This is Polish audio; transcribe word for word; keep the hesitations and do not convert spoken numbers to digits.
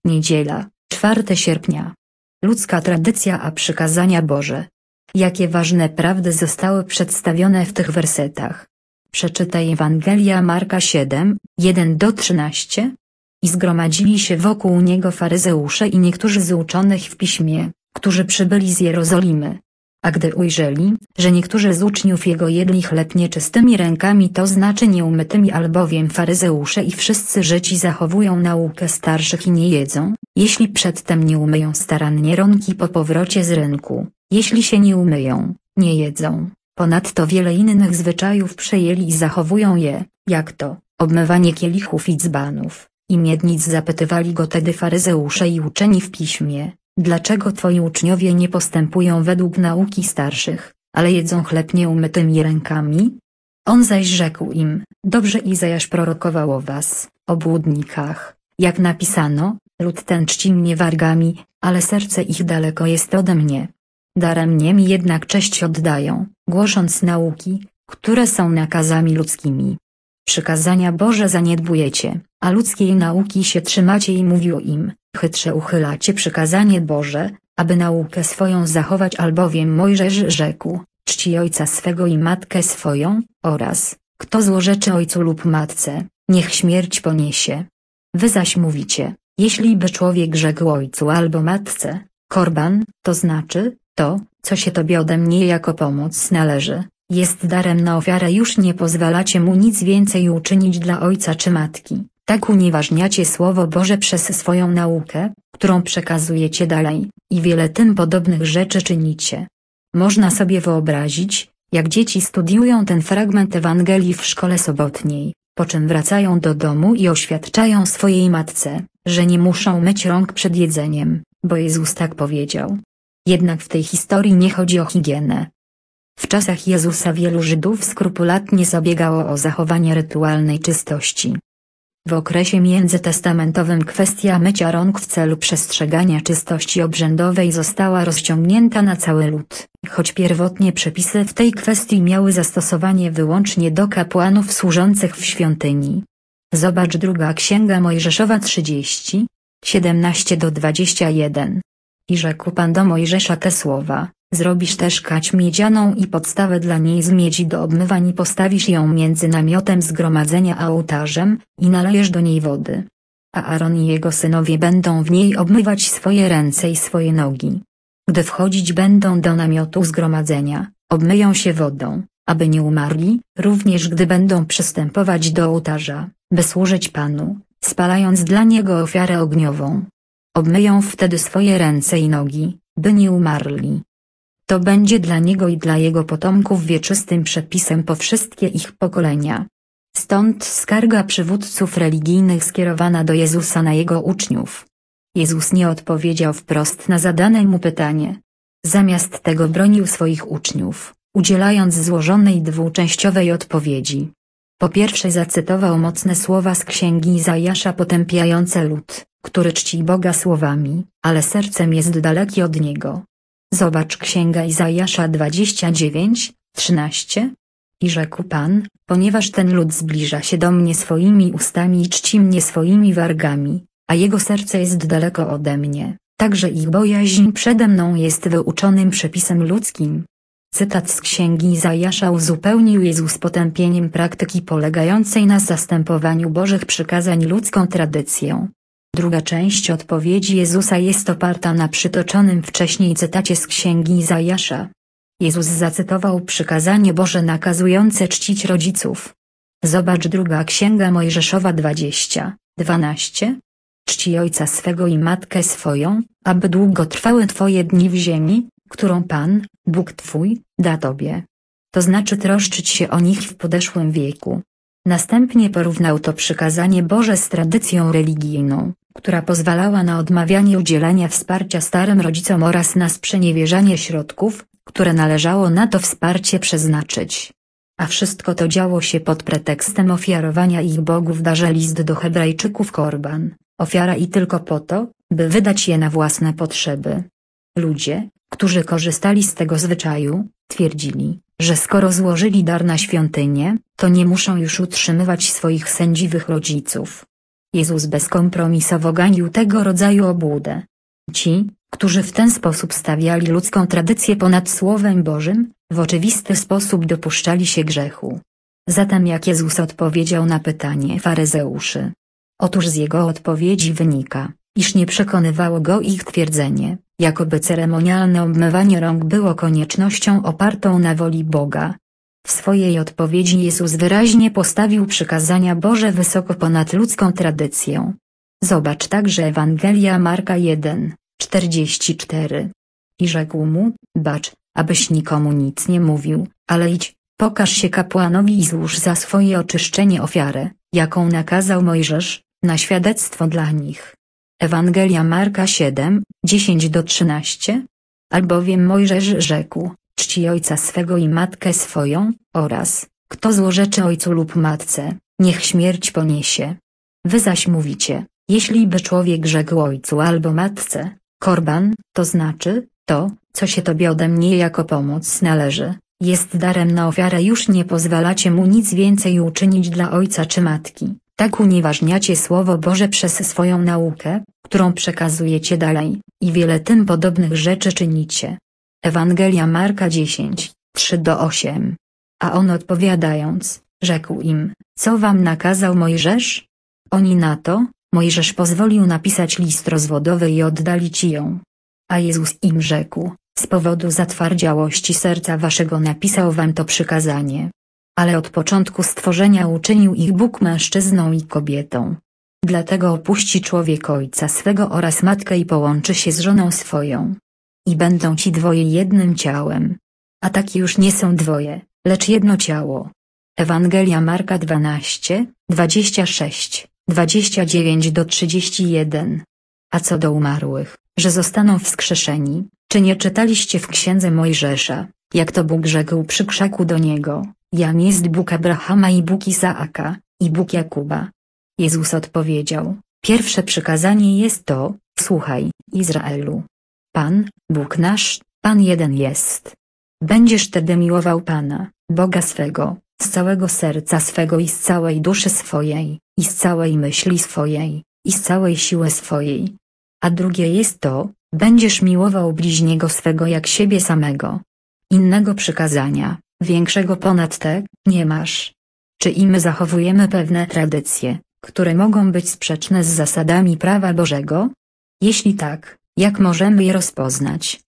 Niedziela, czwartego sierpnia. Ludzka tradycja a przykazania Boże. Jakie ważne prawdy zostały przedstawione w tych wersetach? Przeczytaj Ewangelia Marka siedem, jeden do trzynastu. I zgromadzili się wokół niego faryzeusze i niektórzy z uczonych w piśmie, którzy przybyli z Jerozolimy. A gdy ujrzeli, że niektórzy z uczniów jego jedli chleb nieczystymi rękami, to znaczy nieumytymi, albowiem faryzeusze i wszyscy Żydzi zachowują naukę starszych i nie jedzą, jeśli przedtem nie umyją starannie rąk po powrocie z rynku, jeśli się nie umyją, nie jedzą. Ponadto wiele innych zwyczajów przejęli i zachowują je, jak to, obmywanie kielichów i dzbanów, i miednic. Zapytywali go tedy faryzeusze i uczeni w piśmie: dlaczego twoi uczniowie nie postępują według nauki starszych, ale jedzą chleb nieumytymi rękami? On zaś rzekł im: dobrze Izajasz prorokował o was, obłudnikach, jak napisano: lud ten czci mnie wargami, ale serce ich daleko jest ode mnie. Daremnie mi jednak cześć oddają, głosząc nauki, które są nakazami ludzkimi. Przykazania Boże zaniedbujecie, a ludzkiej nauki się trzymacie. I mówił im: chytrze uchylacie przykazanie Boże, aby naukę swoją zachować, albowiem Mojżesz rzekł: czci ojca swego i matkę swoją, oraz: kto złorzeczy ojcu lub matce, niech śmierć poniesie. Wy zaś mówicie: jeśli by człowiek rzekł ojcu albo matce: korban, to znaczy, to, co się tobie ode mnie jako pomoc należy, jest darem na ofiarę, już nie pozwalacie mu nic więcej uczynić dla ojca czy matki. Tak unieważniacie Słowo Boże przez swoją naukę, którą przekazujecie dalej, i wiele tym podobnych rzeczy czynicie. Można sobie wyobrazić, jak dzieci studiują ten fragment Ewangelii w szkole sobotniej, po czym wracają do domu i oświadczają swojej matce, że nie muszą myć rąk przed jedzeniem, bo Jezus tak powiedział. Jednak w tej historii nie chodzi o higienę. W czasach Jezusa wielu Żydów skrupulatnie zabiegało o zachowanie rytualnej czystości. W okresie międzytestamentowym kwestia mycia rąk w celu przestrzegania czystości obrzędowej została rozciągnięta na cały lud, choć pierwotnie przepisy w tej kwestii miały zastosowanie wyłącznie do kapłanów służących w świątyni. Zobacz druga Księga Mojżeszowa trzydzieści, siedemnaście do dwudziestu jeden. I rzekł Pan do Mojżesza te słowa: zrobisz też kać miedzianą i podstawę dla niej z miedzi do obmywań i postawisz ją między namiotem zgromadzenia a ołtarzem, i nalejesz do niej wody. A Aaron i jego synowie będą w niej obmywać swoje ręce i swoje nogi. Gdy wchodzić będą do namiotu zgromadzenia, obmyją się wodą, aby nie umarli, również gdy będą przystępować do ołtarza, by służyć Panu, spalając dla niego ofiarę ogniową. Obmyją wtedy swoje ręce i nogi, by nie umarli. To będzie dla niego i dla jego potomków wieczystym przepisem po wszystkie ich pokolenia. Stąd skarga przywódców religijnych skierowana do Jezusa na jego uczniów. Jezus nie odpowiedział wprost na zadane mu pytanie. Zamiast tego bronił swoich uczniów, udzielając złożonej dwuczęściowej odpowiedzi. Po pierwsze zacytował mocne słowa z księgi Izajasza potępiające lud, który czci Boga słowami, ale sercem jest daleki od Niego. Zobacz Księga Izajasza dwadzieścia dziewięć, trzynaście. I rzekł Pan: ponieważ ten lud zbliża się do mnie swoimi ustami i czci mnie swoimi wargami, a jego serce jest daleko ode mnie, także ich bojaźń przede mną jest wyuczonym przepisem ludzkim. Cytat z Księgi Izajasza uzupełnił Jezus potępieniem praktyki polegającej na zastępowaniu Bożych przykazań ludzką tradycją. Druga część odpowiedzi Jezusa jest oparta na przytoczonym wcześniej cytacie z Księgi Izajasza. Jezus zacytował przykazanie Boże nakazujące czcić rodziców. Zobacz druga Księga Mojżeszowa dwadzieścia, dwanaście. Czci ojca swego i matkę swoją, aby długo trwały twoje dni w ziemi, którą Pan, Bóg twój, da tobie. To znaczy troszczyć się o nich w podeszłym wieku. Następnie porównał to przykazanie Boże z tradycją religijną, która pozwalała na odmawianie udzielania wsparcia starym rodzicom oraz na sprzeniewierzanie środków, które należało na to wsparcie przeznaczyć. A wszystko to działo się pod pretekstem ofiarowania ich bogów darze. List do Hebrajczyków korban, ofiara i tylko po to, by wydać je na własne potrzeby. Ludzie, którzy korzystali z tego zwyczaju, twierdzili, że skoro złożyli dar na świątynię, to nie muszą już utrzymywać swoich sędziwych rodziców. Jezus bezkompromisowo ganił tego rodzaju obłudę. Ci, którzy w ten sposób stawiali ludzką tradycję ponad Słowem Bożym, w oczywisty sposób dopuszczali się grzechu. Zatem jak Jezus odpowiedział na pytanie faryzeuszy? Otóż z jego odpowiedzi wynika, iż nie przekonywało go ich twierdzenie, jakoby ceremonialne obmywanie rąk było koniecznością opartą na woli Boga. W swojej odpowiedzi Jezus wyraźnie postawił przykazania Boże wysoko ponad ludzką tradycję. Zobacz także Ewangelia Marka jeden, czterdzieści cztery. I rzekł mu, bacz, abyś nikomu nic nie mówił, ale idź, pokaż się kapłanowi i złóż za swoje oczyszczenie ofiarę, jaką nakazał Mojżesz, na świadectwo dla nich. Ewangelia Marka siedem, dziesięć do trzynastu. Albowiem Mojżesz rzekł, czci ojca swego i matkę swoją, oraz, kto złorzeczy ojcu lub matce, niech śmierć poniesie. Wy zaś mówicie, jeśli by człowiek rzekł ojcu albo matce, korban, to znaczy, to, co się tobie ode mnie jako pomoc należy, jest darem na ofiarę, już nie pozwalacie mu nic więcej uczynić dla ojca czy matki, tak unieważniacie Słowo Boże przez swoją naukę, którą przekazujecie dalej, i wiele tym podobnych rzeczy czynicie. Ewangelia Marka dziesięć, trzy do ośmiu. A on odpowiadając, rzekł im, co wam nakazał Mojżesz? Oni na to, Mojżesz pozwolił napisać list rozwodowy i oddalić ją. A Jezus im rzekł, z powodu zatwardziałości serca waszego napisał wam to przykazanie. Ale od początku stworzenia uczynił ich Bóg mężczyzną i kobietą. Dlatego opuści człowiek ojca swego oraz matkę i połączy się z żoną swoją. I będą ci dwoje jednym ciałem. A takie już nie są dwoje, lecz jedno ciało. Ewangelia Marka dwanaście, dwadzieścia sześć, dwadzieścia dziewięć do trzydziestu jeden. A co do umarłych, że zostaną wskrzeszeni, czy nie czytaliście w księdze Mojżesza, jak to Bóg rzekł przy krzaku do niego, jam jest Bóg Abrahama i Bóg Izaaka, i Bóg Jakuba. Jezus odpowiedział, pierwsze przykazanie jest to, słuchaj, Izraelu. Pan, Bóg nasz, Pan jeden jest. Będziesz tedy miłował Pana, Boga swego, z całego serca swego i z całej duszy swojej, i z całej myśli swojej, i z całej siły swojej. A drugie jest to, będziesz miłował bliźniego swego jak siebie samego. Innego przykazania, większego ponad te, nie masz. Czy i my zachowujemy pewne tradycje, które mogą być sprzeczne z zasadami prawa Bożego? Jeśli tak, jak możemy je rozpoznać?